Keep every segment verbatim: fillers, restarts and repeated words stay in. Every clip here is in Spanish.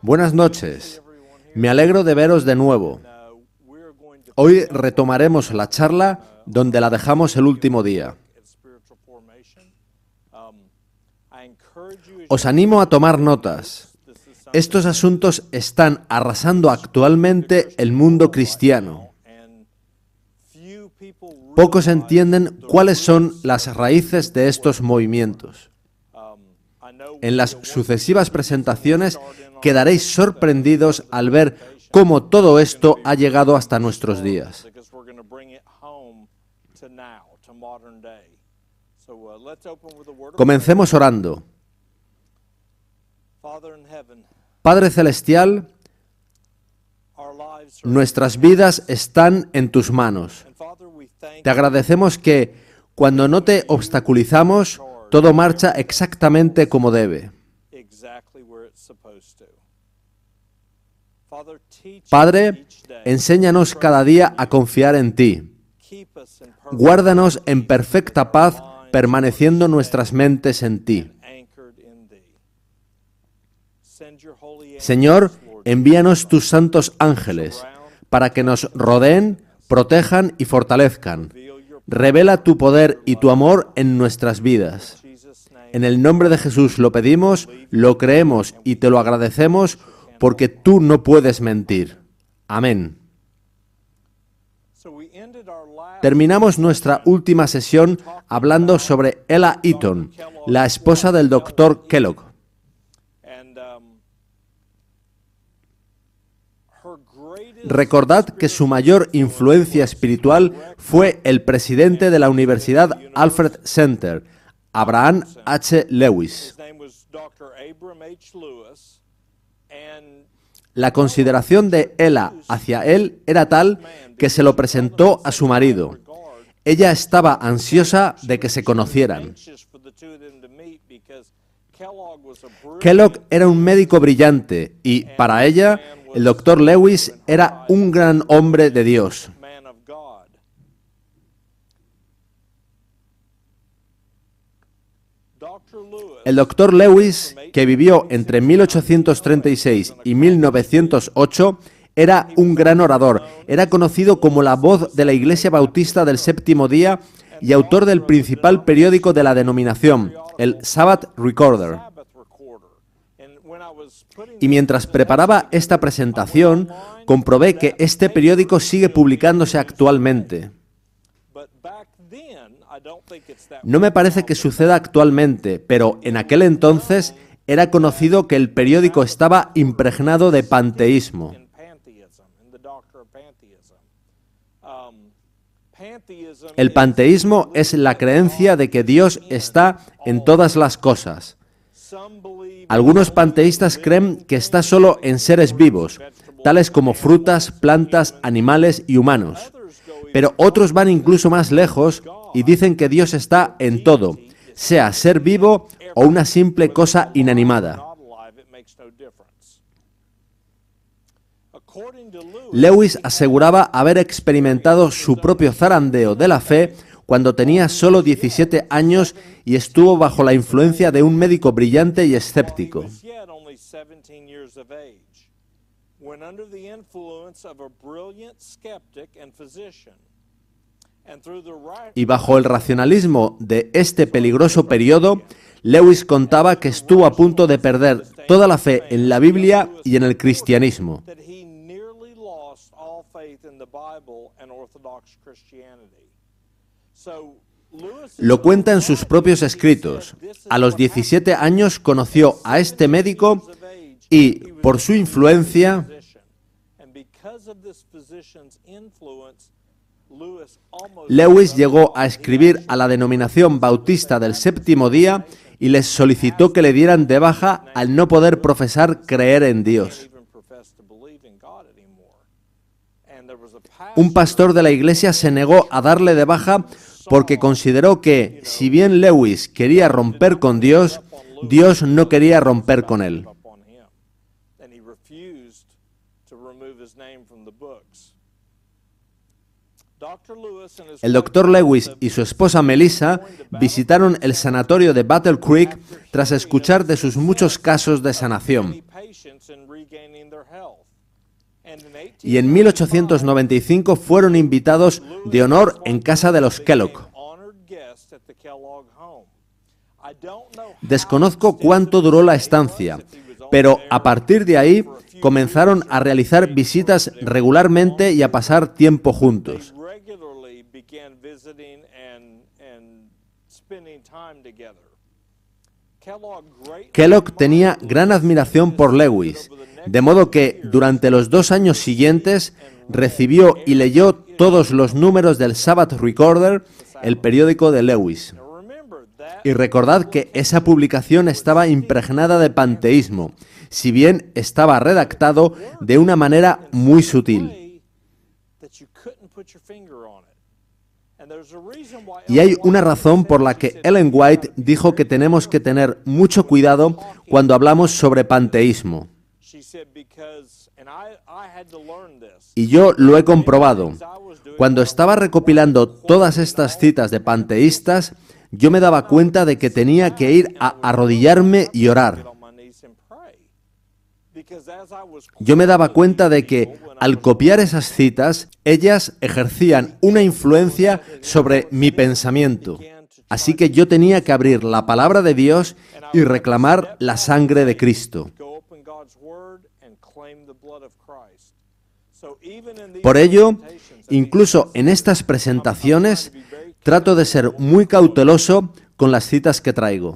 Buenas noches. Me alegro de veros de nuevo. Hoy retomaremos la charla donde la dejamos el último día. Os animo a tomar notas. Estos asuntos están arrasando actualmente el mundo cristiano. Pocos entienden cuáles son las raíces de estos movimientos. En las sucesivas presentaciones quedaréis sorprendidos al ver cómo todo esto ha llegado hasta nuestros días. Comencemos orando. Padre Celestial, nuestras vidas están en tus manos. Te agradecemos que, cuando no te obstaculizamos, todo marcha exactamente como debe. Padre, enséñanos cada día a confiar en ti. Guárdanos en perfecta paz, permaneciendo nuestras mentes en ti. Señor, envíanos tus santos ángeles, para que nos rodeen, protejan y fortalezcan. Revela tu poder y tu amor en nuestras vidas. En el nombre de Jesús lo pedimos, lo creemos y te lo agradecemos, porque tú no puedes mentir. Amén. Terminamos nuestra última sesión hablando sobre Ella Eaton, la esposa del doctor Kellogg. Recordad que su mayor influencia espiritual fue el presidente de la Universidad Alfred Center, Abraham H. Lewis. La consideración de Ella hacia él era tal que se lo presentó a su marido. Ella estaba ansiosa de que se conocieran. Kellogg era un médico brillante y, para ella, el doctor Lewis era un gran hombre de Dios. El doctor Lewis, que vivió entre mil ochocientos treinta y seis y mil novecientos ocho, era un gran orador. Era conocido como la voz de la Iglesia Bautista del Séptimo Día y autor del principal periódico de la denominación, el Sabbath Recorder. Y mientras preparaba esta presentación, comprobé que este periódico sigue publicándose actualmente. No me parece que suceda actualmente, pero en aquel entonces era conocido que el periódico estaba impregnado de panteísmo. El panteísmo es la creencia de que Dios está en todas las cosas. Algunos panteístas creen que está solo en seres vivos, tales como frutas, plantas, animales y humanos. Pero otros van incluso más lejos y dicen que Dios está en todo, sea ser vivo o una simple cosa inanimada. Lewis aseguraba haber experimentado su propio zarandeo de la fe cuando tenía solo diecisiete años y estuvo bajo la influencia de un médico brillante y escéptico. Y bajo el racionalismo de este peligroso periodo, Lewis contaba que estuvo a punto de perder toda la fe en la Biblia y en el cristianismo. Lo cuenta en sus propios escritos. A los diecisiete años conoció a este médico y, por su influencia, Lewis llegó a escribir a la denominación bautista del Séptimo Día y les solicitó que le dieran de baja al no poder profesar creer en Dios. Un pastor de la iglesia se negó a darle de baja porque consideró que, si bien Lewis quería romper con Dios, Dios no quería romper con él. El doctor Lewis y su esposa Melissa visitaron el sanatorio de Battle Creek tras escuchar de sus muchos casos de sanación. Y en mil ochocientos noventa y cinco fueron invitados de honor en casa de los Kellogg. Desconozco cuánto duró la estancia, pero a partir de ahí comenzaron a realizar visitas regularmente y a pasar tiempo juntos. Kellogg tenía gran admiración por Lewis, de modo que durante los dos años siguientes recibió y leyó todos los números del Sabbath Recorder, el periódico de Lewis. Y recordad que esa publicación estaba impregnada de panteísmo, si bien estaba redactado de una manera muy sutil. Y hay una razón por la que Ellen White dijo que tenemos que tener mucho cuidado cuando hablamos sobre panteísmo. Y yo lo he comprobado. Cuando estaba recopilando todas estas citas de panteístas, yo me daba cuenta de que tenía que ir a arrodillarme y orar. Yo me daba cuenta de que, al copiar esas citas, ellas ejercían una influencia sobre mi pensamiento. Así que yo tenía que abrir la palabra de Dios y reclamar la sangre de Cristo. Por ello, incluso en estas presentaciones, trato de ser muy cauteloso con las citas que traigo.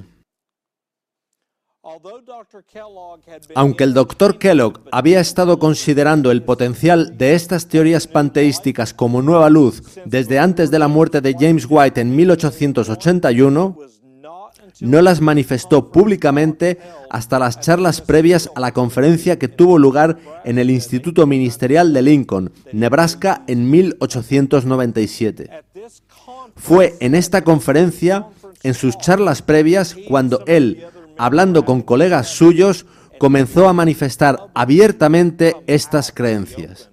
Aunque el doctor Kellogg había estado considerando el potencial de estas teorías panteísticas como nueva luz desde antes de la muerte de James White en mil ochocientos ochenta y uno, no las manifestó públicamente hasta las charlas previas a la conferencia que tuvo lugar en el Instituto Ministerial de Lincoln, Nebraska, en mil ochocientos noventa y siete. Fue en esta conferencia, en sus charlas previas, cuando él, hablando con colegas suyos, comenzó a manifestar abiertamente estas creencias.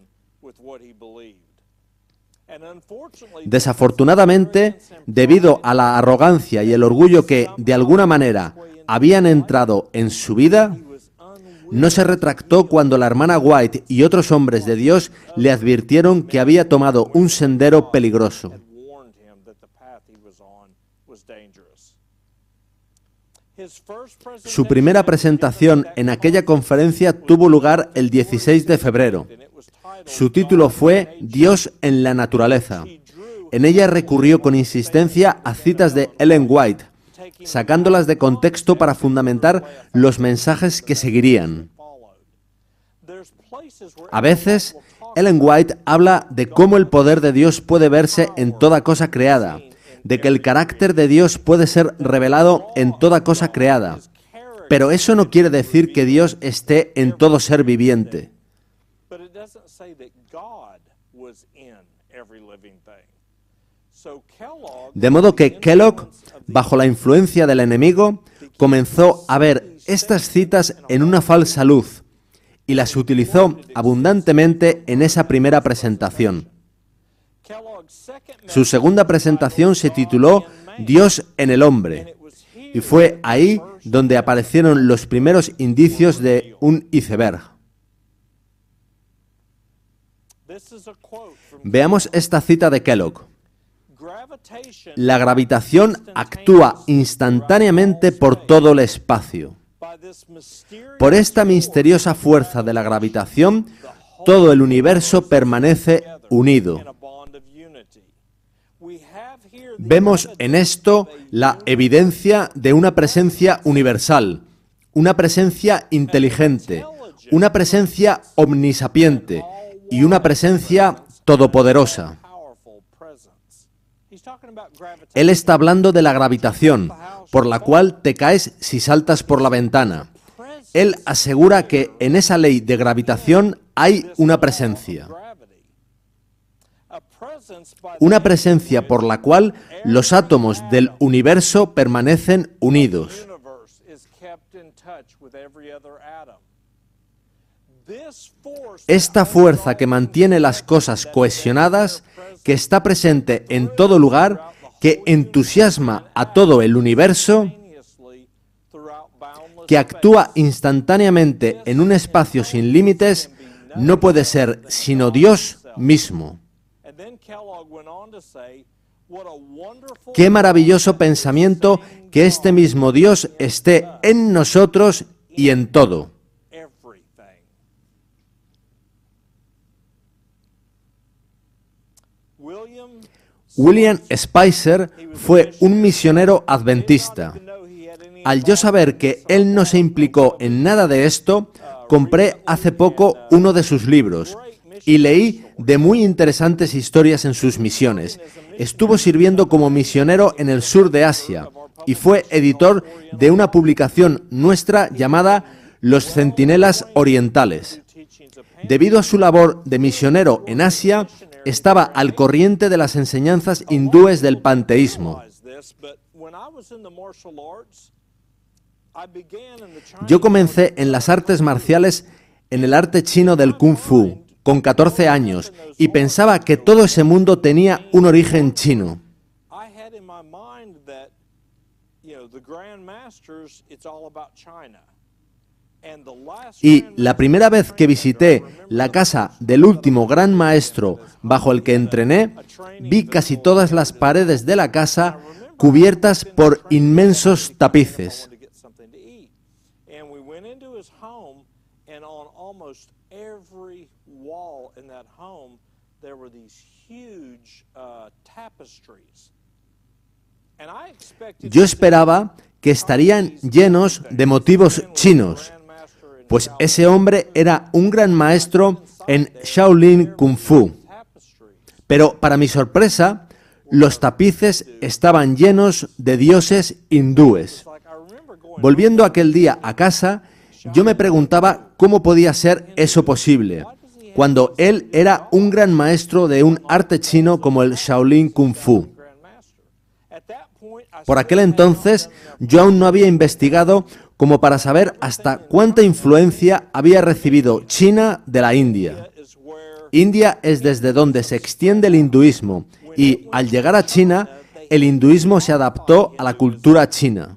Desafortunadamente, debido a la arrogancia y el orgullo que, de alguna manera, habían entrado en su vida, no se retractó cuando la hermana White y otros hombres de Dios le advirtieron que había tomado un sendero peligroso. Su primera presentación en aquella conferencia tuvo lugar el dieciséis de febrero. Su título fue Dios en la naturaleza. En ella recurrió con insistencia a citas de Ellen White, sacándolas de contexto para fundamentar los mensajes que seguirían. A veces, Ellen White habla de cómo el poder de Dios puede verse en toda cosa creada, de que el carácter de Dios puede ser revelado en toda cosa creada. Pero eso no quiere decir que Dios esté en todo ser viviente. De modo que Kellogg, bajo la influencia del enemigo, comenzó a ver estas citas en una falsa luz y las utilizó abundantemente en esa primera presentación. Su segunda presentación se tituló Dios en el hombre, y fue ahí donde aparecieron los primeros indicios de un iceberg. Veamos esta cita de Kellogg. La gravitación actúa instantáneamente por todo el espacio. Por esta misteriosa fuerza de la gravitación, todo el universo permanece unido. Vemos en esto la evidencia de una presencia universal, una presencia inteligente, una presencia omnisapiente y una presencia todopoderosa. Él está hablando de la gravitación, por la cual te caes si saltas por la ventana. Él asegura que en esa ley de gravitación hay una presencia. Una presencia por la cual los átomos del universo permanecen unidos. Esta fuerza que mantiene las cosas cohesionadas que está presente en todo lugar, que entusiasma a todo el universo, que actúa instantáneamente en un espacio sin límites, no puede ser sino Dios mismo. Qué maravilloso pensamiento que este mismo Dios esté en nosotros y en todo. William Spicer fue un misionero adventista. Al yo saber que él no se implicó en nada de esto, compré hace poco uno de sus libros y leí de muy interesantes historias en sus misiones. Estuvo sirviendo como misionero en el sur de Asia y fue editor de una publicación nuestra llamada Los Centinelas Orientales. Debido a su labor de misionero en Asia, estaba al corriente de las enseñanzas hindúes del panteísmo. Yo comencé en las artes marciales en el arte chino del Kung Fu, con catorce años, y pensaba que todo ese mundo tenía un origen chino. Y la primera vez que visité la casa del último gran maestro bajo el que entrené, vi casi todas las paredes de la casa cubiertas por inmensos tapices. Yo esperaba que estarían llenos de motivos chinos, pues ese hombre era un gran maestro en Shaolin Kung Fu. Pero para mi sorpresa, los tapices estaban llenos de dioses hindúes. Volviendo aquel día a casa, yo me preguntaba cómo podía ser eso posible, cuando él era un gran maestro de un arte chino como el Shaolin Kung Fu. Por aquel entonces, yo aún no había investigado como para saber hasta cuánta influencia había recibido China de la India. India es desde donde se extiende el hinduismo y, al llegar a China, el hinduismo se adaptó a la cultura china.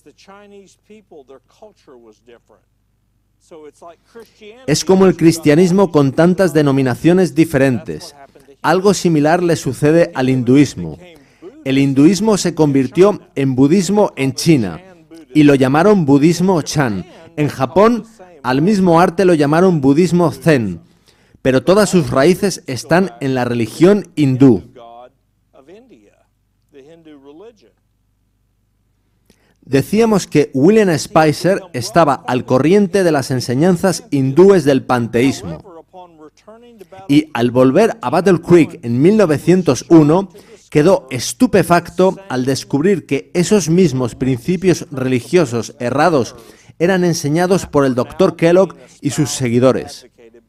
Es como el cristianismo con tantas denominaciones diferentes. Algo similar le sucede al hinduismo. El hinduismo se convirtió en budismo en China y lo llamaron budismo Chan. En Japón, al mismo arte lo llamaron budismo Zen, pero todas sus raíces están en la religión hindú. Decíamos que William Spicer estaba al corriente de las enseñanzas hindúes del panteísmo. Y al volver a Battle Creek en mil novecientos uno, quedó estupefacto al descubrir que esos mismos principios religiosos errados eran enseñados por el doctor Kellogg y sus seguidores.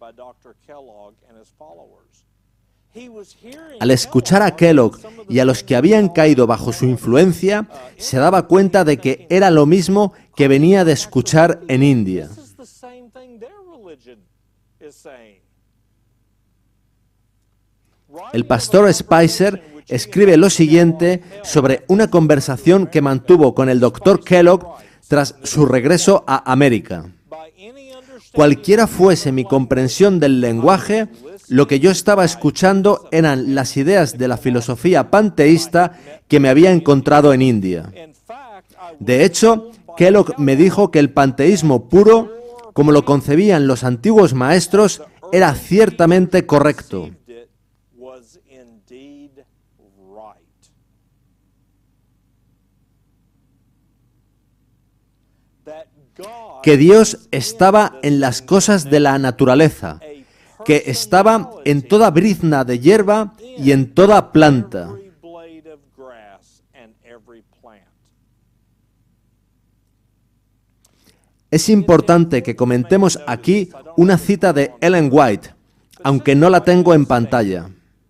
Al escuchar a Kellogg y a los que habían caído bajo su influencia, se daba cuenta de que era lo mismo que venía de escuchar en India. El pastor Spicer escribe lo siguiente sobre una conversación que mantuvo con el doctor Kellogg tras su regreso a América. Cualquiera fuese mi comprensión del lenguaje, lo que yo estaba escuchando eran las ideas de la filosofía panteísta que me había encontrado en India. De hecho, Kellogg me dijo que el panteísmo puro, como lo concebían los antiguos maestros, era ciertamente correcto. Que Dios estaba en las cosas de la naturaleza, que estaba en toda brizna de hierba y en toda planta. Es importante que comentemos aquí una cita de Ellen White, aunque no la tengo en pantalla.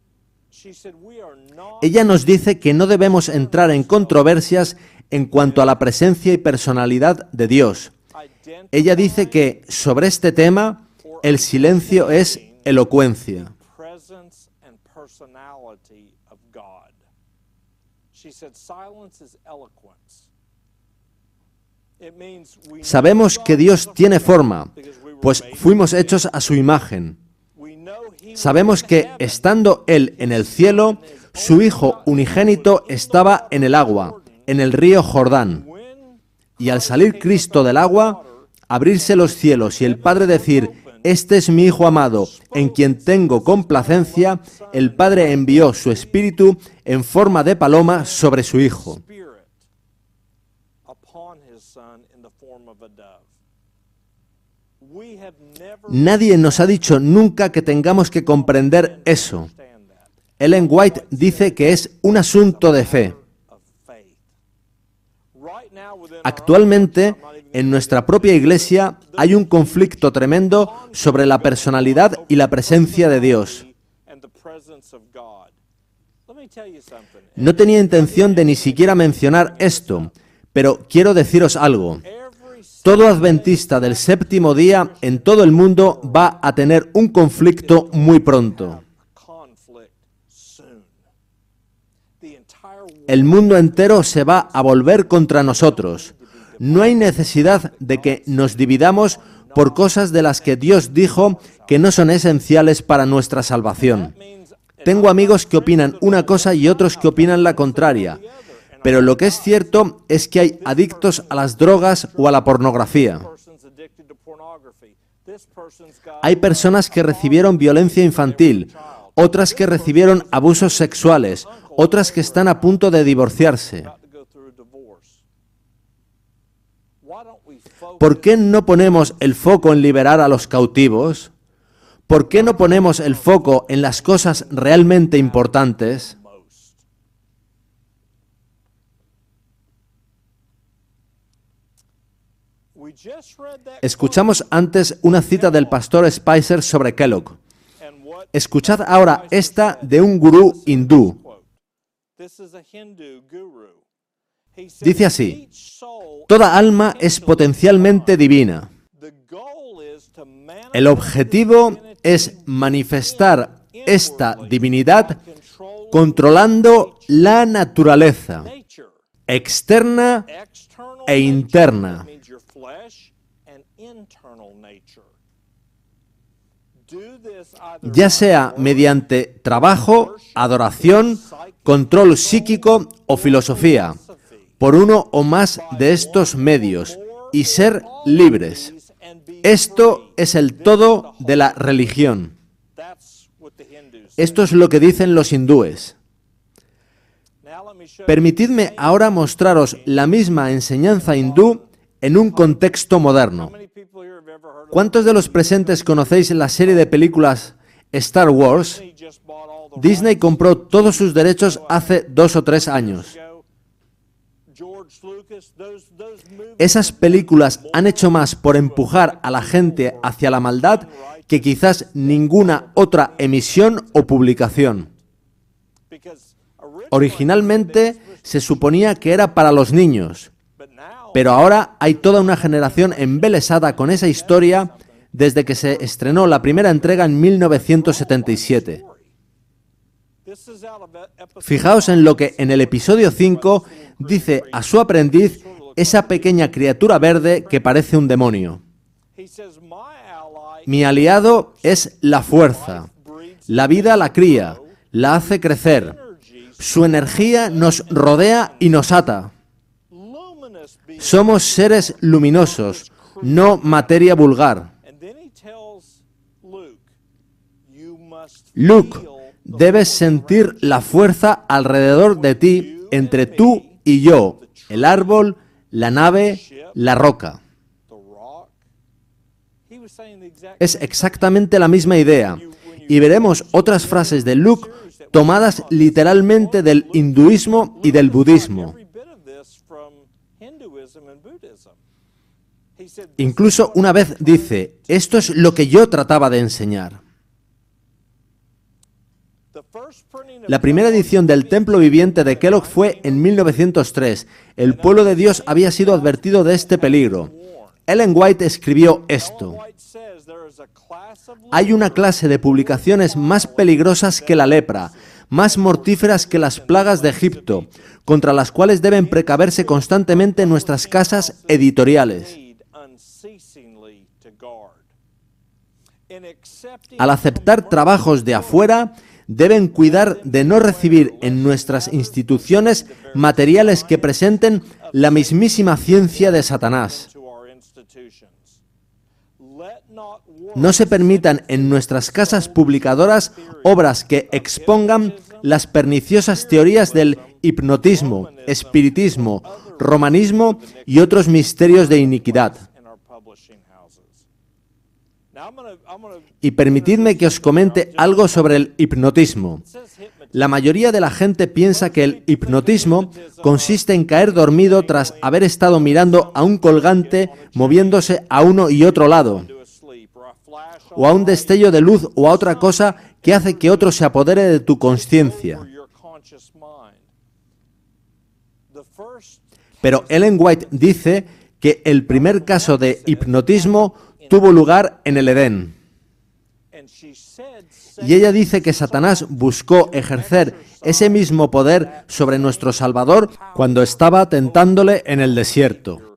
Ella nos dice que no debemos entrar en controversias en cuanto a la presencia y personalidad de Dios. Ella dice que sobre este tema el silencio es elocuencia. Sabemos que Dios tiene forma, pues fuimos hechos a su imagen. Sabemos que, estando Él en el cielo, su Hijo unigénito estaba en el agua, en el río Jordán. Y al salir Cristo del agua, abrirse los cielos y el Padre decir: «Este es mi Hijo amado, en quien tengo complacencia», el Padre envió su Espíritu en forma de paloma sobre su Hijo. Nadie nos ha dicho nunca que tengamos que comprender eso. Ellen White dice que es un asunto de fe. Actualmente, en nuestra propia iglesia hay un conflicto tremendo sobre la personalidad y la presencia de Dios. No tenía intención de ni siquiera mencionar esto, pero quiero deciros algo. Todo adventista del séptimo día en todo el mundo va a tener un conflicto muy pronto. El mundo entero se va a volver contra nosotros. No hay necesidad de que nos dividamos por cosas de las que Dios dijo que no son esenciales para nuestra salvación. Tengo amigos que opinan una cosa y otros que opinan la contraria. Pero lo que es cierto es que hay adictos a las drogas o a la pornografía. Hay personas que recibieron violencia infantil, otras que recibieron abusos sexuales, otras que están a punto de divorciarse. ¿Por qué no ponemos el foco en liberar a los cautivos? ¿Por qué no ponemos el foco en las cosas realmente importantes? Escuchamos antes una cita del pastor Spicer sobre Kellogg. Escuchad ahora esta de un gurú hindú. Dice así: toda alma es potencialmente divina. El objetivo es manifestar esta divinidad controlando la naturaleza externa e interna. Ya sea mediante trabajo, adoración, control psíquico o filosofía, por uno o más de estos medios, y ser libres. Esto es el todo de la religión. Esto es lo que dicen los hindúes. Permitidme ahora mostraros la misma enseñanza hindú en un contexto moderno. ¿Cuántos de los presentes conocéis la serie de películas Star Wars? Disney compró todos sus derechos hace dos o tres años. Esas películas han hecho más por empujar a la gente hacia la maldad que quizás ninguna otra emisión o publicación. Originalmente se suponía que era para los niños, pero ahora hay toda una generación embelesada con esa historia desde que se estrenó la primera entrega en mil novecientos setenta y siete. Fijaos en lo que en el episodio cinco dice a su aprendiz esa pequeña criatura verde que parece un demonio. Mi aliado es la fuerza. La vida la cría, la hace crecer. Su energía nos rodea y nos ata. Somos seres luminosos, no materia vulgar. Luke, debes sentir la fuerza alrededor de ti, entre tú y yo, el árbol, la nave, la roca. Es exactamente la misma idea, y veremos otras frases de Luke tomadas literalmente del hinduismo y del budismo. Incluso una vez dice: esto es lo que yo trataba de enseñar. La primera edición del Templo Viviente de Kellogg fue en mil novecientos tres. El pueblo de Dios había sido advertido de este peligro. Ellen White escribió esto: hay una clase de publicaciones más peligrosas que la lepra, más mortíferas que las plagas de Egipto, contra las cuales deben precaverse constantemente nuestras casas editoriales. Al aceptar trabajos de afuera, deben cuidar de no recibir en nuestras instituciones materiales que presenten la mismísima ciencia de Satanás. No se permitan en nuestras casas publicadoras obras que expongan las perniciosas teorías del hipnotismo, espiritismo, romanismo y otros misterios de iniquidad. Y permitidme que os comente algo sobre el hipnotismo. La mayoría de la gente piensa que el hipnotismo consiste en caer dormido tras haber estado mirando a un colgante moviéndose a uno y otro lado, o a un destello de luz o a otra cosa que hace que otro se apodere de tu conciencia. Pero Ellen White dice que el primer caso de hipnotismo tuvo lugar en el Edén. Y ella dice que Satanás buscó ejercer ese mismo poder sobre nuestro Salvador cuando estaba tentándole en el desierto.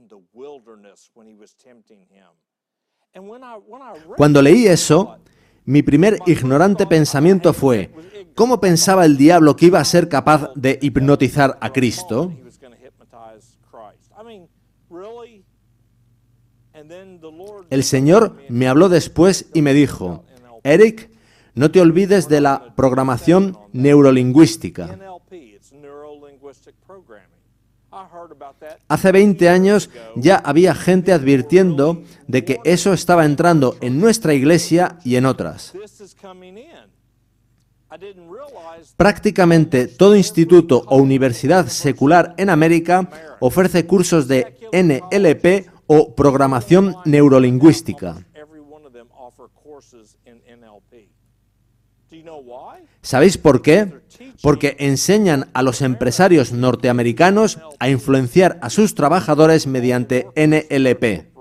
Cuando leí eso, mi primer ignorante pensamiento fue: ¿cómo pensaba el diablo que iba a ser capaz de hipnotizar a Cristo? El Señor me habló después y me dijo: Eric, no te olvides de la programación neurolingüística. Hace veinte años ya había gente advirtiendo de que eso estaba entrando en nuestra iglesia y en otras. Prácticamente todo instituto o universidad secular en América ofrece cursos de N L P o programación neurolingüística. ¿Sabéis por qué? Porque enseñan a los empresarios norteamericanos a influenciar a sus trabajadores mediante N L P.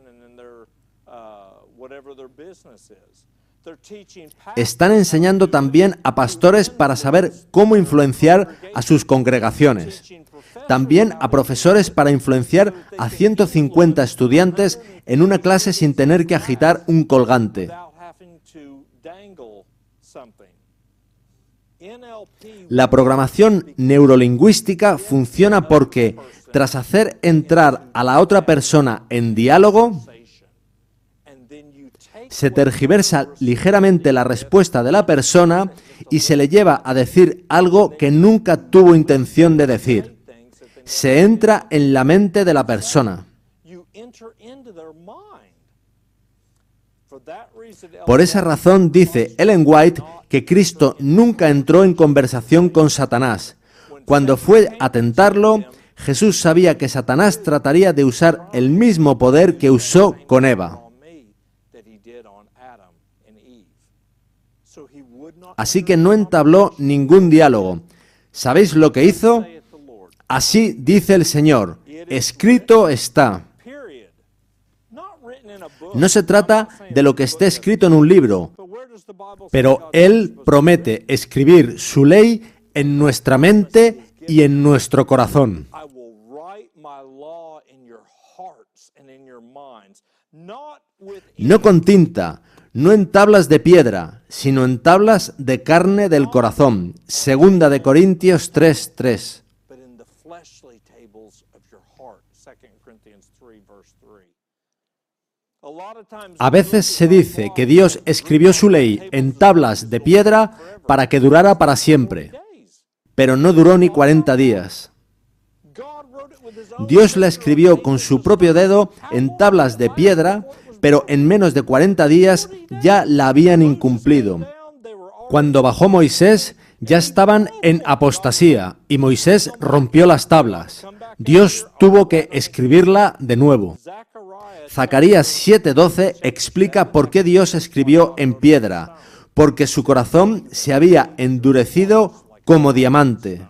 Están enseñando también a pastores para saber cómo influenciar a sus congregaciones. También a profesores para influenciar a ciento cincuenta estudiantes en una clase sin tener que agitar un colgante. La programación neurolingüística funciona porque, tras hacer entrar a la otra persona en diálogo, se tergiversa ligeramente la respuesta de la persona y se le lleva a decir algo que nunca tuvo intención de decir. Se entra en la mente de la persona. Por esa razón dice Ellen White que Cristo nunca entró en conversación con Satanás. Cuando fue a tentarlo, Jesús sabía que Satanás trataría de usar el mismo poder que usó con Eva. Así que no entabló ningún diálogo. ¿Sabéis lo que hizo? Así dice el Señor: escrito está. No se trata de lo que esté escrito en un libro, pero Él promete escribir su ley en nuestra mente y en nuestro corazón. No con tinta, no en tablas de piedra, sino en tablas de carne del corazón. Segunda de Corintios tres tres. A veces se dice que Dios escribió su ley en tablas de piedra para que durara para siempre, pero no duró ni cuarenta días. Dios la escribió con su propio dedo en tablas de piedra, pero en menos de cuarenta días ya la habían incumplido. Cuando bajó Moisés, ya estaban en apostasía y Moisés rompió las tablas. Dios tuvo que escribirla de nuevo. Zacarías siete doce explica por qué Dios escribió en piedra, porque su corazón se había endurecido como diamante.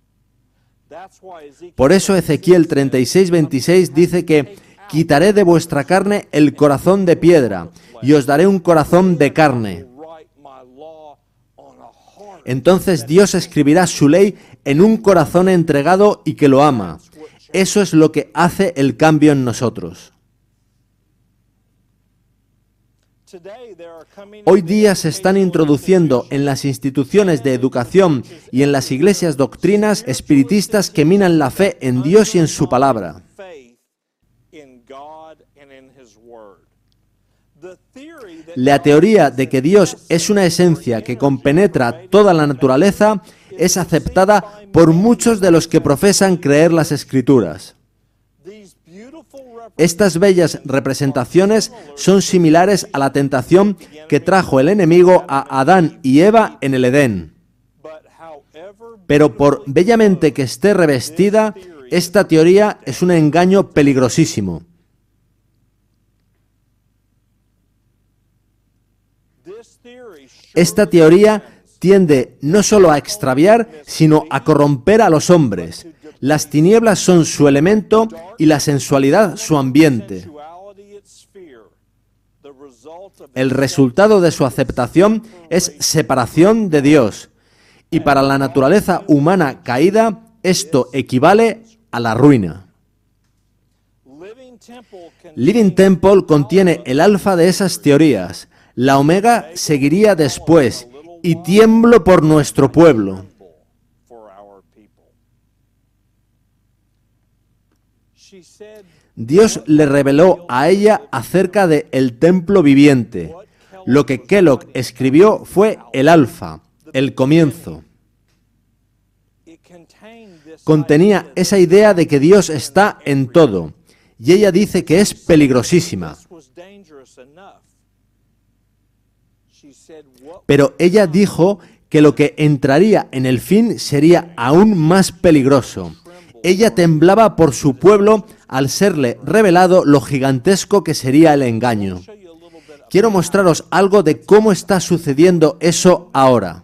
Por eso Ezequiel treinta y seis veintiséis dice que quitaré de vuestra carne el corazón de piedra y os daré un corazón de carne. Entonces Dios escribirá su ley en un corazón entregado y que lo ama. Eso es lo que hace el cambio en nosotros. Hoy día se están introduciendo en las instituciones de educación y en las iglesias doctrinas espiritistas que minan la fe en Dios y en su palabra. La teoría de que Dios es una esencia que compenetra toda la naturaleza es aceptada por muchos de los que profesan creer las Escrituras. Estas bellas representaciones son similares a la tentación que trajo el enemigo a Adán y Eva en el Edén. Pero por bellamente que esté revestida, esta teoría es un engaño peligrosísimo. Esta teoría tiende no solo a extraviar, sino a corromper a los hombres. Las tinieblas son su elemento y la sensualidad su ambiente. El resultado de su aceptación es separación de Dios. Y para la naturaleza humana caída, esto equivale a la ruina. Living Temple contiene el alfa de esas teorías. La omega seguiría después, y tiemblo por nuestro pueblo. Dios le reveló a ella acerca de el templo viviente. Lo que Kellogg escribió fue el alfa, el comienzo. Contenía esa idea de que Dios está en todo, y ella dice que es peligrosísima. Pero ella dijo que lo que entraría en el fin sería aún más peligroso. Ella temblaba por su pueblo al serle revelado lo gigantesco que sería el engaño. Quiero mostraros algo de cómo está sucediendo eso ahora.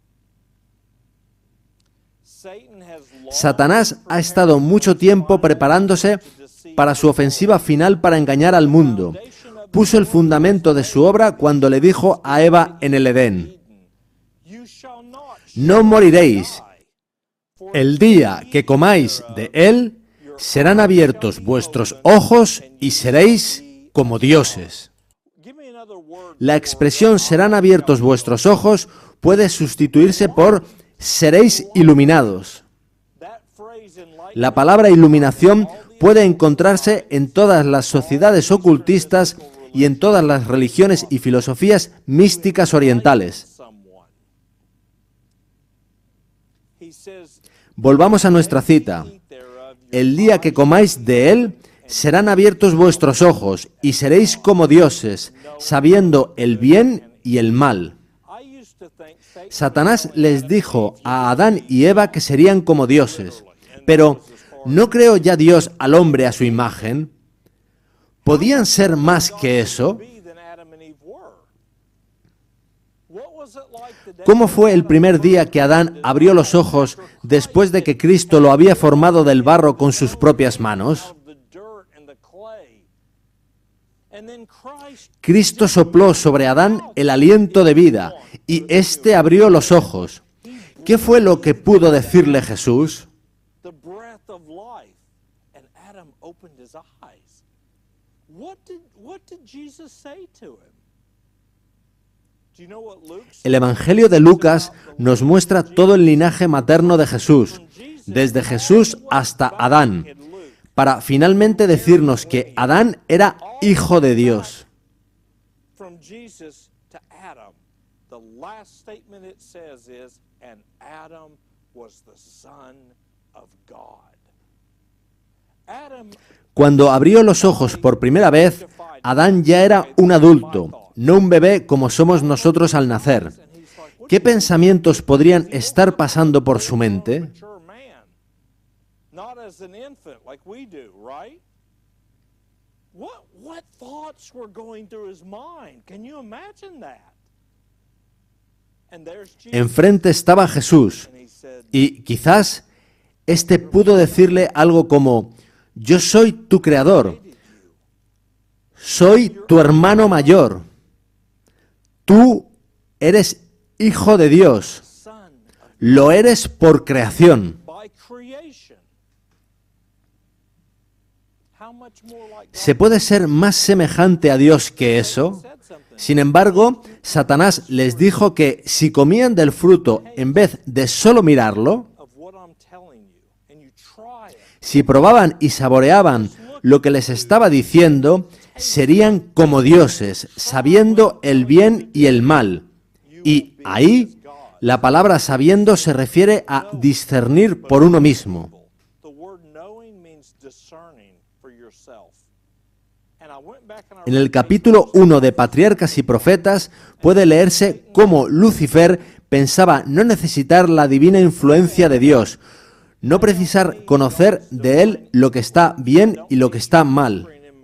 Satanás ha estado mucho tiempo preparándose para su ofensiva final para engañar al mundo. Puso el fundamento de su obra cuando le dijo a Eva en el Edén: no moriréis. El día que comáis de él, serán abiertos vuestros ojos y seréis como dioses. La expresión serán abiertos vuestros ojos puede sustituirse por seréis iluminados. La palabra iluminación puede encontrarse en todas las sociedades ocultistas y en todas las religiones y filosofías místicas orientales. Volvamos a nuestra cita. El día que comáis de él, serán abiertos vuestros ojos y seréis como dioses, sabiendo el bien y el mal. Satanás les dijo a Adán y Eva que serían como dioses. Pero, ¿no creó ya Dios al hombre a su imagen? ¿Podían ser más que eso? ¿Cómo fue el primer día que Adán abrió los ojos después de que Cristo lo había formado del barro con sus propias manos? Cristo sopló sobre Adán el aliento de vida y éste abrió los ojos. ¿Qué fue lo que pudo decirle Jesús? El Evangelio de Lucas nos muestra todo el linaje materno de Jesús, desde Jesús hasta Adán, para finalmente decirnos que Adán era hijo de Dios. Cuando abrió los ojos por primera vez, Adán ya era un adulto, no un bebé como somos nosotros al nacer. ¿Qué pensamientos podrían estar pasando por su mente? Enfrente estaba Jesús, y quizás éste pudo decirle algo como: yo soy tu creador, soy tu hermano mayor, tú eres hijo de Dios. Lo eres por creación. ¿Se puede ser más semejante a Dios que eso? Sin embargo, Satanás les dijo que si comían del fruto en vez de solo mirarlo, si probaban y saboreaban lo que les estaba diciendo, serían como dioses, sabiendo el bien y el mal. Y ahí, la palabra sabiendo se refiere a discernir por uno mismo. En el capítulo uno de Patriarcas y Profetas puede leerse cómo Lucifer pensaba no necesitar la divina influencia de Dios, no precisar conocer de él lo que está bien y lo que está mal.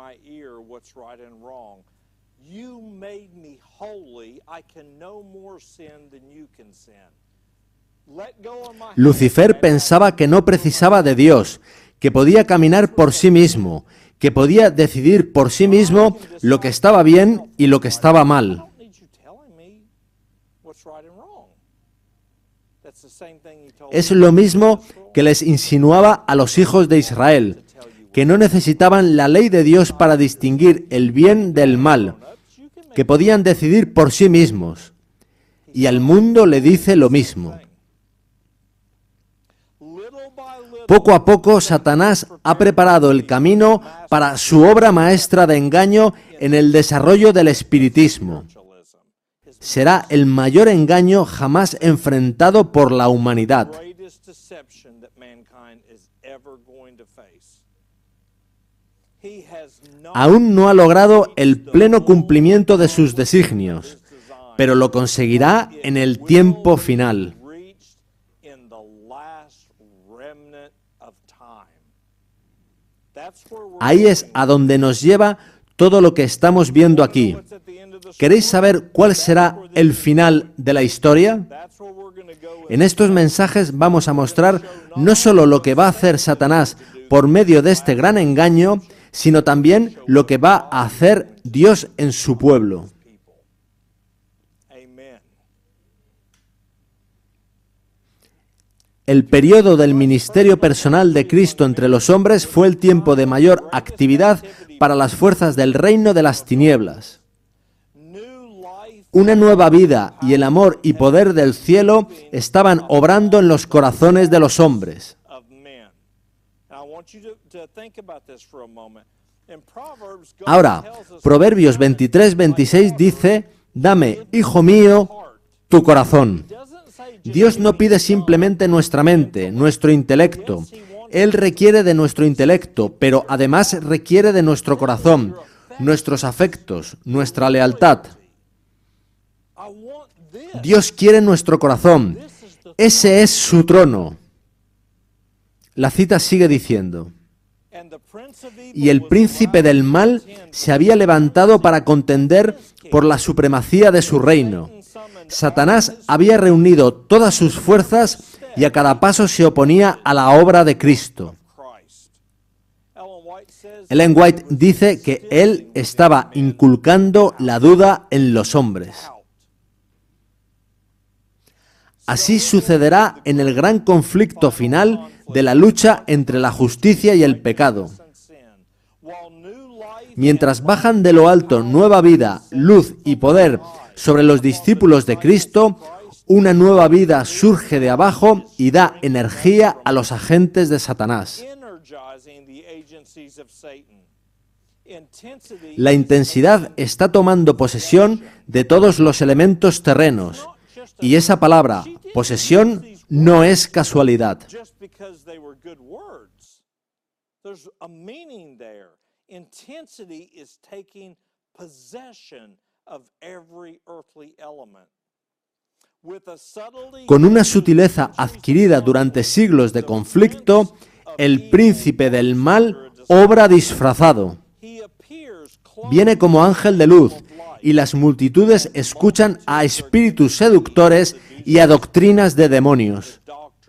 Lucifer pensaba que no precisaba de Dios, que podía caminar por sí mismo, que podía decidir por sí mismo lo que estaba bien y lo que estaba mal. Es lo mismo que les insinuaba a los hijos de Israel, que no necesitaban la ley de Dios para distinguir el bien del mal, que podían decidir por sí mismos. Y al mundo le dice lo mismo. Poco a poco, Satanás ha preparado el camino para su obra maestra de engaño en el desarrollo del espiritismo. Será el mayor engaño jamás enfrentado por la humanidad. Aún no ha logrado el pleno cumplimiento de sus designios, pero lo conseguirá en el tiempo final. Ahí es a donde nos lleva todo lo que estamos viendo aquí. ¿Queréis saber cuál será el final de la historia? En estos mensajes vamos a mostrar no solo lo que va a hacer Satanás por medio de este gran engaño, sino también lo que va a hacer Dios en su pueblo. El periodo del ministerio personal de Cristo entre los hombres fue el tiempo de mayor actividad para las fuerzas del reino de las tinieblas. Una nueva vida y el amor y poder del cielo estaban obrando en los corazones de los hombres. Ahora, Proverbios veintitrés veintiséis dice: «Dame, hijo mío, tu corazón». Dios no pide simplemente nuestra mente, nuestro intelecto. Él requiere de nuestro intelecto, pero además requiere de nuestro corazón, nuestros afectos, nuestra lealtad. Dios quiere nuestro corazón. Ese es su trono. La cita sigue diciendo: «Y el príncipe del mal se había levantado para contender por la supremacía de su reino». Satanás había reunido todas sus fuerzas y a cada paso se oponía a la obra de Cristo. Ellen White dice que él estaba inculcando la duda en los hombres. Así sucederá en el gran conflicto final de la lucha entre la justicia y el pecado. Mientras bajan de lo alto nueva vida, luz y poder sobre los discípulos de Cristo, una nueva vida surge de abajo y da energía a los agentes de Satanás. La intensidad está tomando posesión de todos los elementos terrenos, y esa palabra, posesión, no es casualidad. Con una sutileza adquirida durante siglos de conflicto, el príncipe del mal obra disfrazado. Viene como ángel de luz, y las multitudes escuchan a espíritus seductores y a doctrinas de demonios.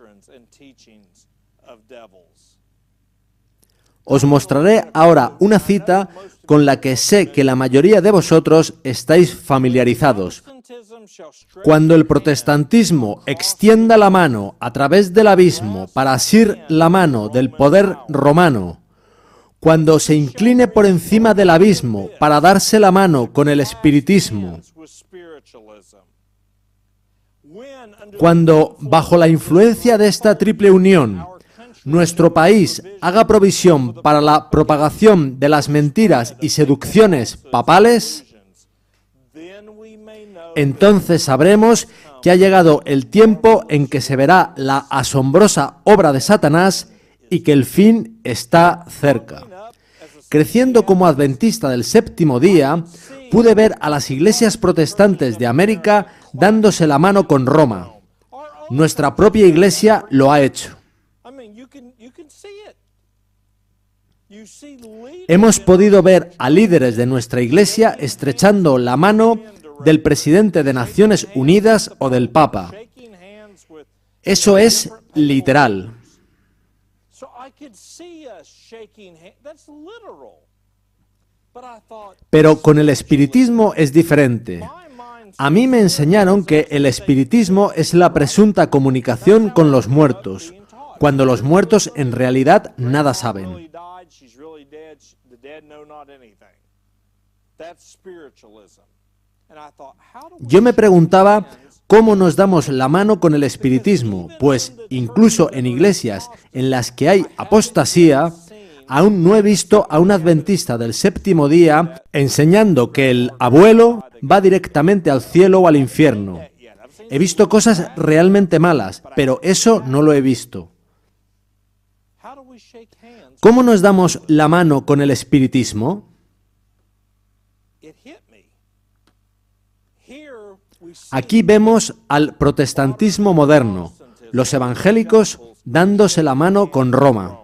Os mostraré ahora una cita con la que sé que la mayoría de vosotros estáis familiarizados. Cuando el protestantismo extienda la mano a través del abismo para asir la mano del poder romano, cuando se incline por encima del abismo para darse la mano con el espiritismo, cuando, bajo la influencia de esta triple unión, nuestro país haga provisión para la propagación de las mentiras y seducciones papales, entonces sabremos que ha llegado el tiempo en que se verá la asombrosa obra de Satanás y que el fin está cerca. Creciendo como adventista del séptimo día, pude ver a las iglesias protestantes de América dándose la mano con Roma. Nuestra propia iglesia lo ha hecho. Hemos podido ver a líderes de nuestra iglesia estrechando la mano del presidente de Naciones Unidas o del Papa. Eso es literal. Pero con el espiritismo es diferente. A mí me enseñaron que el espiritismo es la presunta comunicación con los muertos, cuando los muertos en realidad nada saben. Yo me preguntaba cómo nos damos la mano con el espiritismo, pues incluso en iglesias en las que hay apostasía, aún no he visto a un adventista del séptimo día enseñando que el abuelo va directamente al cielo o al infierno. He visto cosas realmente malas, pero eso no lo he visto. ¿Cómo nos damos la mano con el espiritismo? Aquí vemos al protestantismo moderno, los evangélicos dándose la mano con Roma.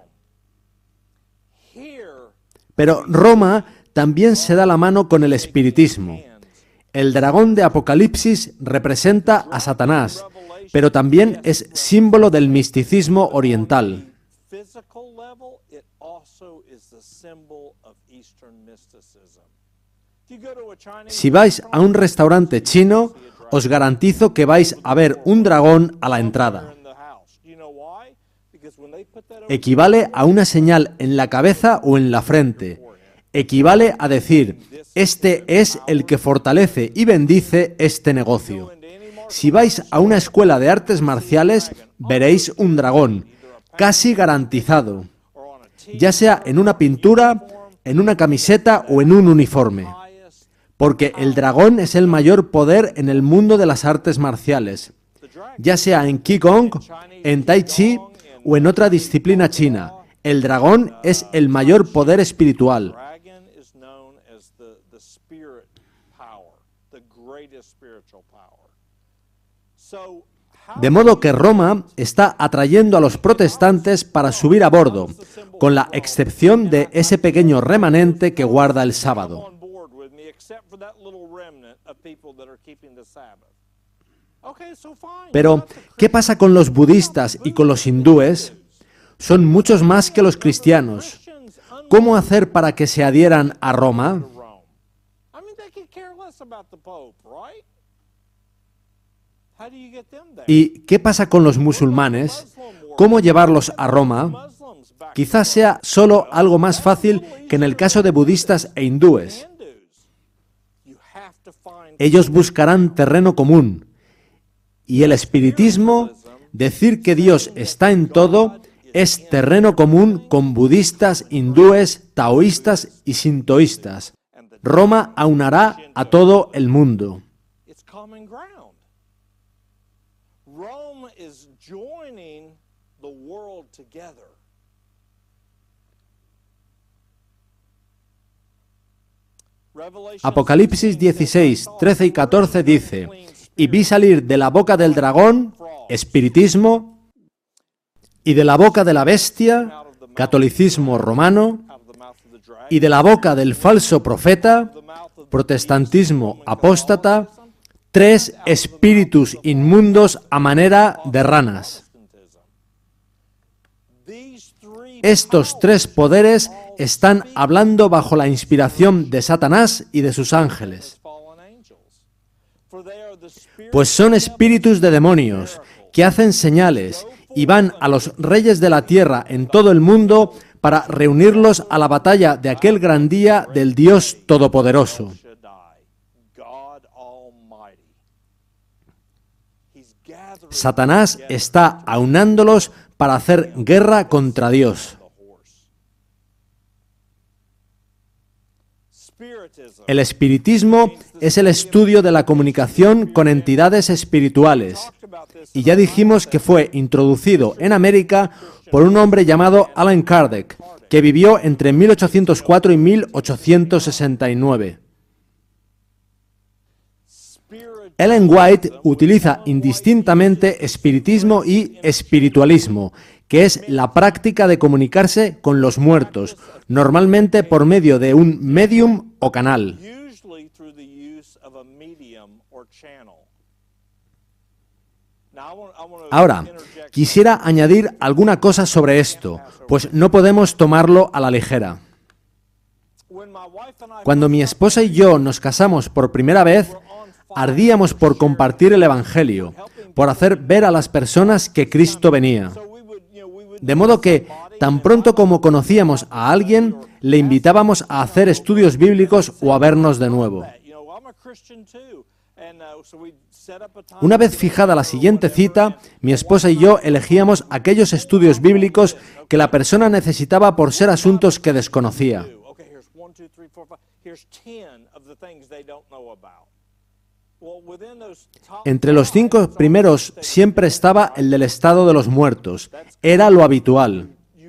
Pero Roma también se da la mano con el espiritismo. El dragón de Apocalipsis representa a Satanás, pero también es símbolo del misticismo oriental. Si vais a un restaurante chino, os garantizo que vais a ver un dragón a la entrada. Equivale a una señal en la cabeza o en la frente. Equivale a decir, este es el que fortalece y bendice este negocio. Si vais a una escuela de artes marciales, veréis un dragón, casi garantizado, ya sea en una pintura, en una camiseta o en un uniforme. Porque el dragón es el mayor poder en el mundo de las artes marciales, ya sea en Qigong, en Tai Chi o en otra disciplina china. El dragón es el mayor poder espiritual. De modo que Roma está atrayendo a los protestantes para subir a bordo, con la excepción de ese pequeño remanente que guarda el sábado. Pero, ¿qué pasa con los budistas y con los hindúes? Son muchos más que los cristianos. ¿Cómo hacer para que se adhieran a Roma? ¿Y qué pasa con los musulmanes? ¿Cómo llevarlos a Roma? Quizás sea solo algo más fácil que en el caso de budistas e hindúes. Ellos buscarán terreno común. Y el espiritismo, decir que Dios está en todo, es terreno común con budistas, hindúes, taoístas y sintoístas. Roma aunará a todo el mundo. Apocalipsis dieciséis, trece y catorce dice, y vi salir de la boca del dragón, espiritismo, y de la boca de la bestia, catolicismo romano, y de la boca del falso profeta, protestantismo apóstata, tres espíritus inmundos a manera de ranas. Estos tres poderes están hablando bajo la inspiración de Satanás y de sus ángeles. Pues son espíritus de demonios que hacen señales y van a los reyes de la tierra en todo el mundo para reunirlos a la batalla de aquel gran día del Dios Todopoderoso. Satanás está aunándolos para hacer guerra contra Dios. El espiritismo es el estudio de la comunicación con entidades espirituales. Y ya dijimos que fue introducido en América por un hombre llamado Allan Kardec, que vivió entre mil ochocientos cuatro y mil ochocientos sesenta y nueve. Ellen White utiliza indistintamente espiritismo y espiritualismo, que es la práctica de comunicarse con los muertos, normalmente por medio de un medium o canal. Ahora, quisiera añadir alguna cosa sobre esto, pues no podemos tomarlo a la ligera. Cuando mi esposa y yo nos casamos por primera vez, ardíamos por compartir el Evangelio, por hacer ver a las personas que Cristo venía. De modo que, tan pronto como conocíamos a alguien, le invitábamos a hacer estudios bíblicos o a vernos de nuevo. Una vez fijada la siguiente cita, mi esposa y yo elegíamos aquellos estudios bíblicos que la persona necesitaba por ser asuntos que desconocía. Entre los cinco primeros siempre estaba el del estado de los muertos. Era lo habitual.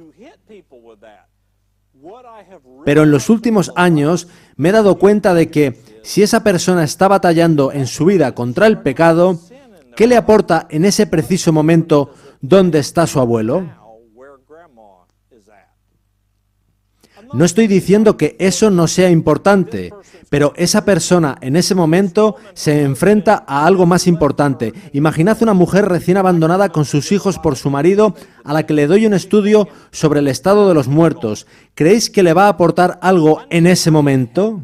Pero en los últimos años me he dado cuenta de que si esa persona está batallando en su vida contra el pecado, ¿qué le aporta en ese preciso momento dónde está su abuelo? No estoy diciendo que eso no sea importante, pero esa persona en ese momento se enfrenta a algo más importante. Imaginad una mujer recién abandonada con sus hijos por su marido a la que le doy un estudio sobre el estado de los muertos. ¿Creéis que le va a aportar algo en ese momento?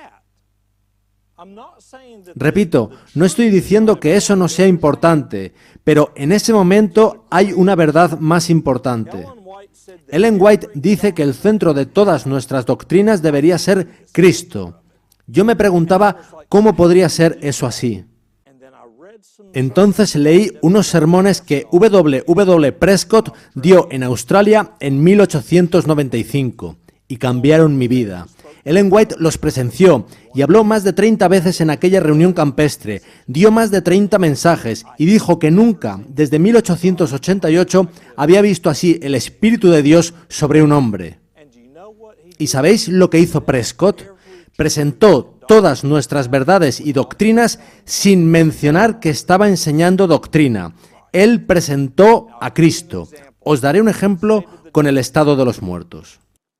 Repito, no estoy diciendo que eso no sea importante, pero en ese momento hay una verdad más importante. Ellen White dice que el centro de todas nuestras doctrinas debería ser Cristo. Yo me preguntaba cómo podría ser eso así. Entonces leí unos sermones que W W Prescott dio en Australia en mil ochocientos noventa y cinco y cambiaron mi vida. Ellen White los presenció y habló más de treinta veces en aquella reunión campestre, dio más de treinta mensajes y dijo que nunca, desde mil ochocientos ochenta y ocho, había visto así el Espíritu de Dios sobre un hombre. ¿Y sabéis lo que hizo Prescott? Presentó todas nuestras verdades y doctrinas sin mencionar que estaba enseñando doctrina. Él presentó a Cristo. Os daré un ejemplo con el estado de los muertos.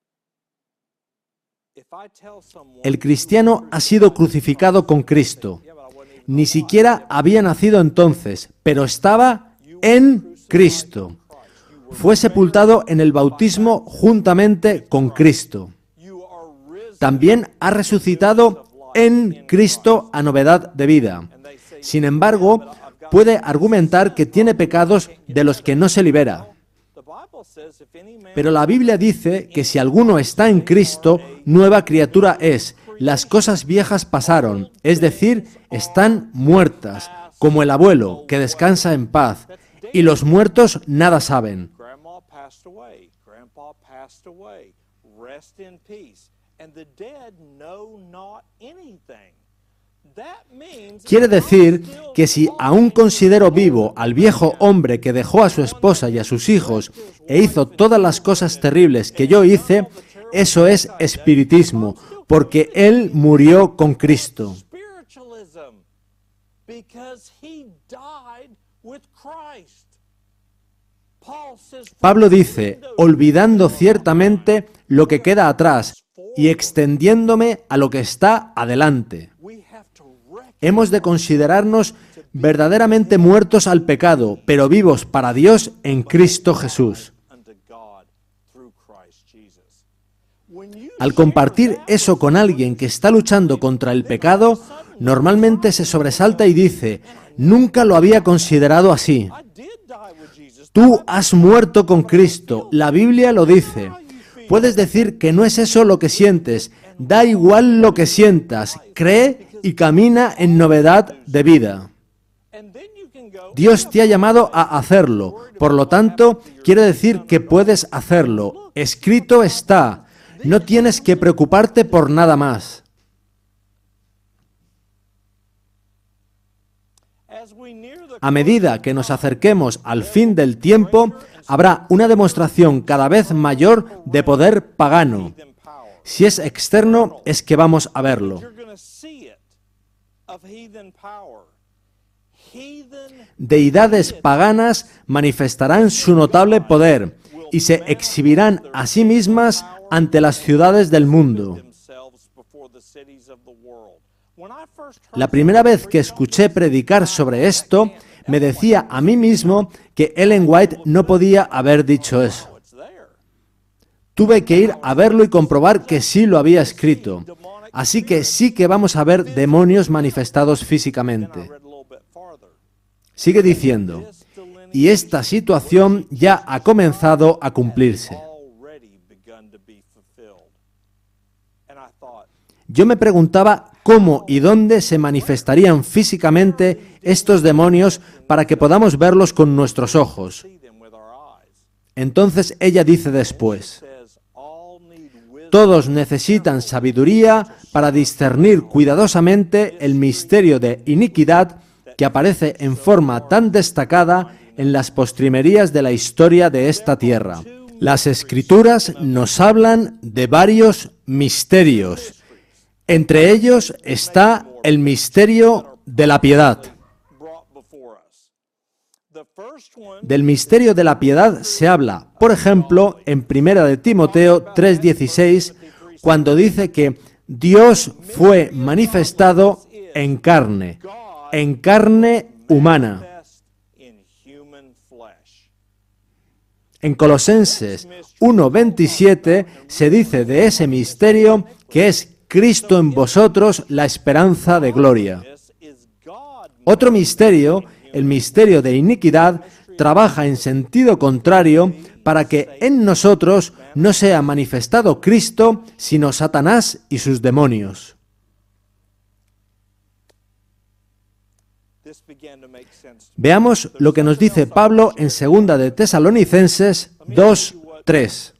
El cristiano ha sido crucificado con Cristo. Ni siquiera había nacido entonces, pero estaba en Cristo. Fue sepultado en el bautismo juntamente con Cristo. También ha resucitado en Cristo a novedad de vida. Sin embargo, puede argumentar que tiene pecados de los que no se libera. Pero la Biblia dice que si alguno está en Cristo, nueva criatura es. Las cosas viejas pasaron, es decir, están muertas, como el abuelo que descansa en paz, y los muertos nada saben. Quiere decir que si aún considero vivo al viejo hombre que dejó a su esposa y a sus hijos e hizo todas las cosas terribles que yo hice, eso es espiritismo, porque él murió con Cristo. Pablo dice, olvidando ciertamente lo que queda atrás y extendiéndome a lo que está adelante. Hemos de considerarnos verdaderamente muertos al pecado, pero vivos para Dios en Cristo Jesús. Al compartir eso con alguien que está luchando contra el pecado, normalmente se sobresalta y dice, nunca lo había considerado así. Tú has muerto con Cristo, la Biblia lo dice. Puedes decir que no es eso lo que sientes, da igual lo que sientas, cree y camina en novedad de vida. Dios te ha llamado a hacerlo, por lo tanto, quiere decir que puedes hacerlo. Escrito está, no tienes que preocuparte por nada más. A medida que nos acerquemos al fin del tiempo, habrá una demostración cada vez mayor de poder pagano. Si es externo, es que vamos a verlo. Deidades paganas manifestarán su notable poder y se exhibirán a sí mismas ante las ciudades del mundo. La primera vez que escuché predicar sobre esto, me decía a mí mismo que Ellen White no podía haber dicho eso. Tuve que ir a verlo y comprobar que sí lo había escrito. Así que sí que vamos a ver demonios manifestados físicamente. Sigue diciendo, y esta situación ya ha comenzado a cumplirse. Yo me preguntaba cómo y dónde se manifestarían físicamente estos demonios para que podamos verlos con nuestros ojos. Entonces ella dice después, todos necesitan sabiduría para discernir cuidadosamente el misterio de iniquidad que aparece en forma tan destacada en las postrimerías de la historia de esta tierra. Las Escrituras nos hablan de varios misterios. Entre ellos está el misterio de la piedad. Del misterio de la piedad se habla, por ejemplo, en Primera de Timoteo tres dieciséis, cuando dice que Dios fue manifestado en carne, en carne humana. En Colosenses uno veintisiete se dice de ese misterio que es Cristo en vosotros, la esperanza de gloria. Otro misterio, el misterio de iniquidad, trabaja en sentido contrario para que en nosotros no sea manifestado Cristo, sino Satanás y sus demonios. Veamos lo que nos dice Pablo en segunda de Tesalonicenses dos tres.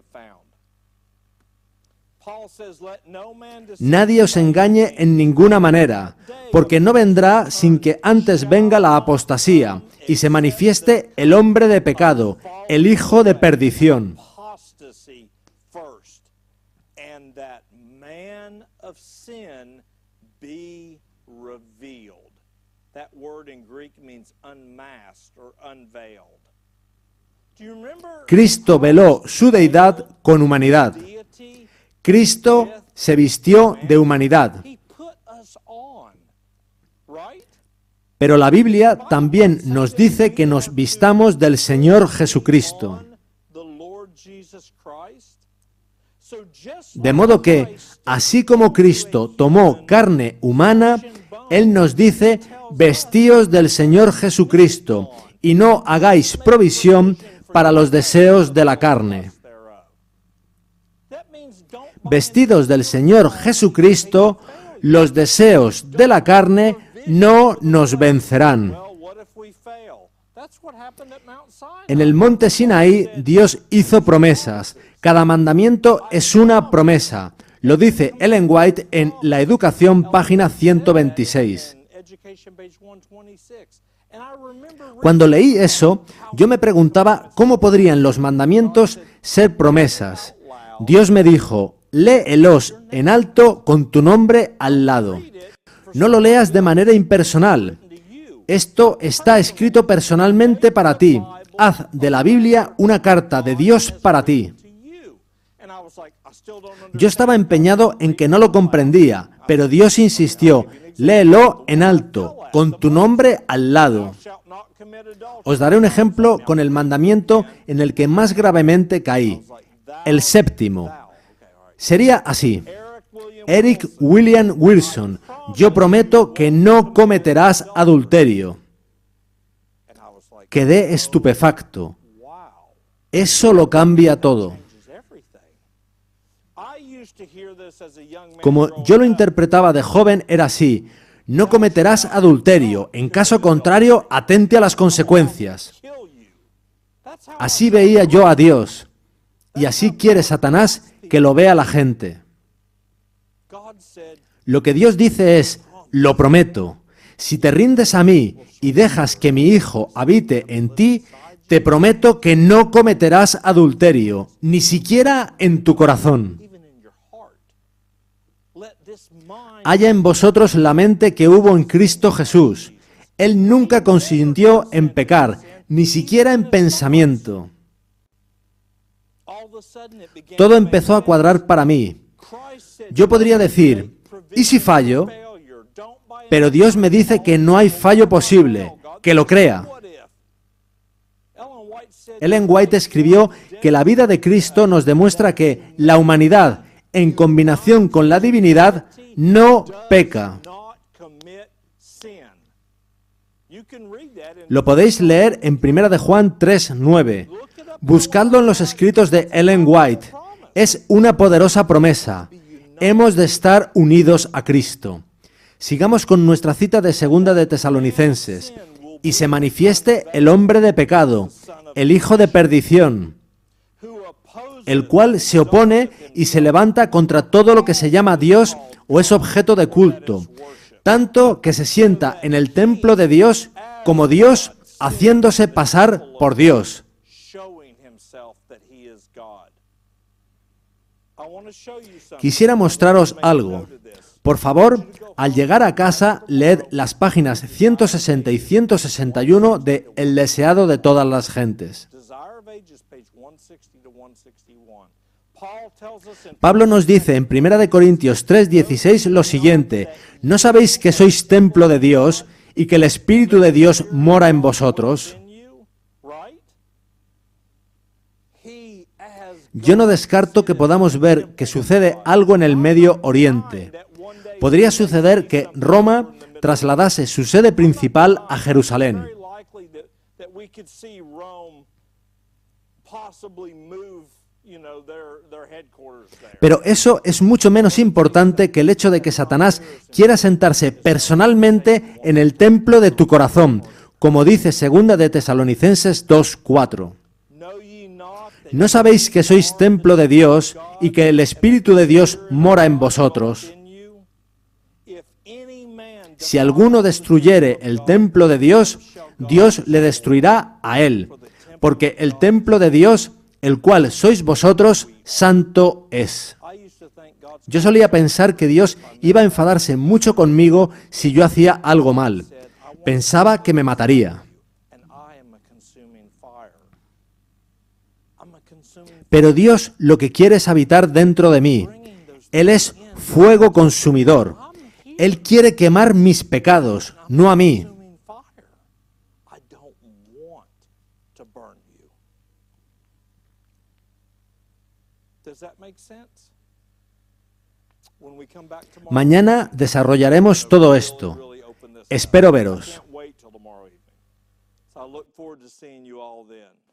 Nadie os engañe en ninguna manera, porque no vendrá sin que antes venga la apostasía y se manifieste el hombre de pecado, el hijo de perdición. Cristo veló su deidad con humanidad. Cristo se vistió de humanidad. Pero la Biblia también nos dice que nos vistamos del Señor Jesucristo. De modo que, así como Cristo tomó carne humana, Él nos dice, vestíos del Señor Jesucristo, y no hagáis provisión para los deseos de la carne. Vestidos del Señor Jesucristo, los deseos de la carne no nos vencerán. En el monte Sinaí, Dios hizo promesas. Cada mandamiento es una promesa. Lo dice Ellen White en La Educación, página ciento veintiséis. Cuando leí eso, yo me preguntaba cómo podrían los mandamientos ser promesas. Dios me dijo, léelos en alto con tu nombre al lado. No lo leas de manera impersonal. Esto está escrito personalmente para ti. Haz de la Biblia una carta de Dios para ti. Yo estaba empeñado en que no lo comprendía, pero Dios insistió, léelo en alto, con tu nombre al lado. Os daré un ejemplo con el mandamiento en el que más gravemente caí, el séptimo. Sería así: Eric William Wilson, yo prometo que no cometerás adulterio. Quedé estupefacto. Eso lo cambia todo. Como yo lo interpretaba de joven, era así: no cometerás adulterio, en caso contrario, atente a las consecuencias. Así veía yo a Dios, y así quiere Satanás que lo vea la gente. Lo que Dios dice es: lo prometo, si te rindes a mí y dejas que mi Hijo habite en ti, te prometo que no cometerás adulterio, ni siquiera en tu corazón. Haya en vosotros la mente que hubo en Cristo Jesús. Él nunca consintió en pecar, ni siquiera en pensamiento. Todo empezó a cuadrar para mí. Yo podría decir: ¿y si fallo? Pero Dios me dice que no hay fallo posible, que lo crea. Ellen White escribió que la vida de Cristo nos demuestra que la humanidad, en combinación con la divinidad, no peca. Lo podéis leer en Primera de Juan tres, nueve. Buscadlo en los escritos de Ellen White. Es una poderosa promesa. Hemos de estar unidos a Cristo. Sigamos con nuestra cita de Segunda de Tesalonicenses. Y se manifieste el hombre de pecado, el hijo de perdición, el cual se opone y se levanta contra todo lo que se llama Dios o es objeto de culto, tanto que se sienta en el templo de Dios como Dios, haciéndose pasar por Dios. Quisiera mostraros algo. Por favor, al llegar a casa, leed las páginas ciento sesenta y ciento sesenta y uno de El deseado de todas las gentes. Pablo nos dice en Primera de Corintios tres, dieciséis lo siguiente: ¿no sabéis que sois templo de Dios y que el Espíritu de Dios mora en vosotros? Yo no descarto que podamos ver que sucede algo en el Medio Oriente. Podría suceder que Roma trasladase su sede principal a Jerusalén. Pero eso es mucho menos importante que el hecho de que Satanás quiera sentarse personalmente en el templo de tu corazón, como dice Segunda de Tesalonicenses dos, cuatro. ¿No sabéis que sois templo de Dios y que el Espíritu de Dios mora en vosotros? Si alguno destruyere el templo de Dios, Dios le destruirá a él, porque el templo de Dios, el cual sois vosotros, santo es. Yo solía pensar que Dios iba a enfadarse mucho conmigo si yo hacía algo mal. Pensaba que me mataría. Pero Dios lo que quiere es habitar dentro de mí. Él es fuego consumidor. Él quiere quemar mis pecados, no a mí. Mañana desarrollaremos todo esto. Espero veros. I look forward to seeing you all then.